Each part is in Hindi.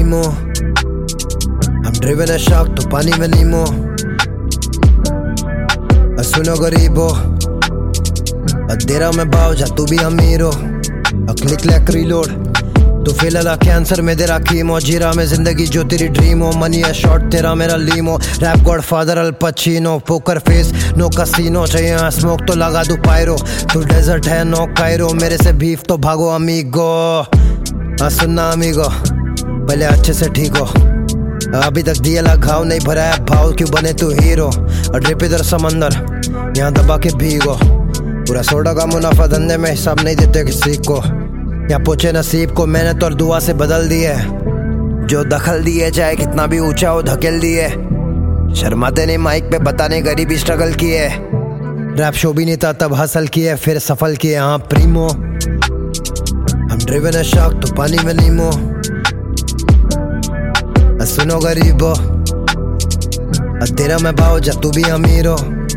primo. I'm driven a shark तो पानी में नीमो. सुनो गरीबो, दे रहा मैं भाव जा तू भी अमीरो. क्लिक लैक रीलोड, तू फिलहाल कैंसर में तेरा कीमो. जीरा में जिंदगी जो तेरी ड्रीम हो. मनी है शॉर्ट तेरा मेरा limo. Rap godfather Al Pacino. Poker face no casino. चाहिए स्मोक तो लगा दू पायरो. तू डेजर्ट है नो कायरो. मेरे से बीफ तो भागो अमीगो. सुनना अमीगो, पहले अच्छे से ठीक हो. अभी तक दिया ला घाव नहीं भरा है भाव. क्यों बने तू हीरो. ड्रिप इधर समंदर, यहाँ दबा के भीगो. पूरा सोडा का मुनाफा धंधे में हिसाब नहीं देते किसी को. या पूछे नसीब को मेहनत और दुआ से बदल दिए. जो दखल दिए चाहे कितना भी ऊंचा हो धकेल दिए. शर्माते नहीं माइक पे बताने गरीबी स्ट्रगल किए. रैप शो भी नहीं था तब हासिल किए फिर सफल किए. हाँ प्रीमो, हम ड्रिवन है शार्क तो पानी में नीमो. सुनो गरीबो, तेरा मैं भाव जा तू भी अमीरो.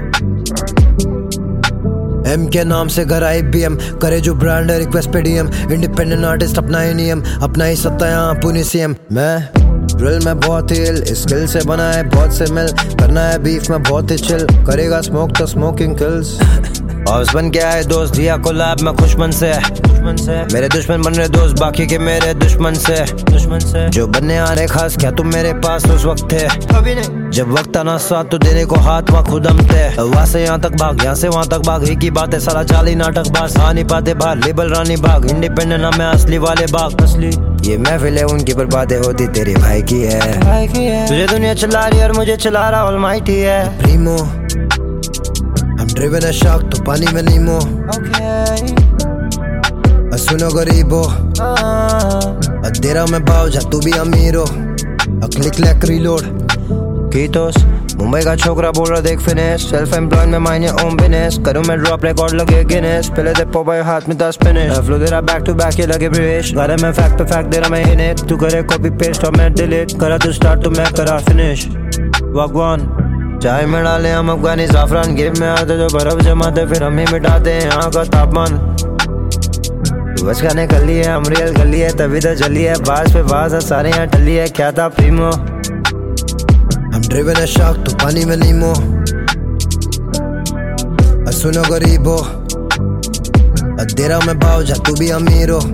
एम के नाम से घर IBM करे जो ब्रांड है रिक्वेस्ट पे DM. इंडिपेंडेंट आर्टिस्ट अपना ही नियम, अपना ही सत्ता यहाँ पुनी CM. मैं ड्रिल में बहुत ही इल, स्किल से बना है बहुत से मिल. करना है बीफ में बहुत ही चिल. करेगा स्मोक तो स्मोकिंग किल्स. और बन क्या है दोस्त दिया को लैब में खुशमन से. मेरे दुश्मन बन रहे दोस्त बाकी के मेरे दुश्मन से. जो बनने आ रहे खास क्या तुम मेरे पास उस वक्त थे. अभी नहीं जब वक्त आना साथ तो देने को हाथ वहाँ खुद हम थे. वहाँ से यहाँ तक भाग यहाँ से वहाँ तक भाग. एक ही बात है सारा चाली नाटक बास. आ नहीं पाते बाहर लेबल रानी बाग. इंडिपेंडेंट नाम है असली वाले बाग. असली ये महफिल है उनकी पर बातें होती तेरे भाई की है. तुझे दुनिया चला रही और मुझे चला रहा ऑलमाइटी है. प्रीमो, हम ड्रिवन है शार्क तो पानी में नीमो. सुनो गरीबो, दे रहा मैं भाव जा तू भी अमीरो. क्लिक लैक रीलोड, कीटोस मुंबई का छोकरा बोल रहा देख फिनिश. सेल्फ एम्प्लॉयड में माइंड ओम बिजनेस. करूँ मैं ड्रॉप रिकॉर्ड लगे गिनेस. पहले दे पोपाई हाथ में 10 फिनिश. फ्लो दे रहा बैक टू बैक ये लगे ब्रिश. गाने में फैक्ट पे फैक्ट दे रहा मैं इन्हें. तू करे कॉपी पेस्ट और मैं डिलीट. करा तू स्टार्ट तो मैं करा फिनिश. भगवान चाय में डाले हम अफगानी जाफरान. गेम में आते जो बर्फ जमाते फिर हम ही मिटाते हैं यहाँ का तापमान. बस खाने कर लिए हम रियल कर लिए तभी तो चली है. बाज पे बाज है सारे यहाँ टली है. क्या था प्रीमो, हम ड्रिवन है शार्क तो पानी में नीमो. सुनो गरीबो, दे रहा मैं भाव जा तू भी अमीरो.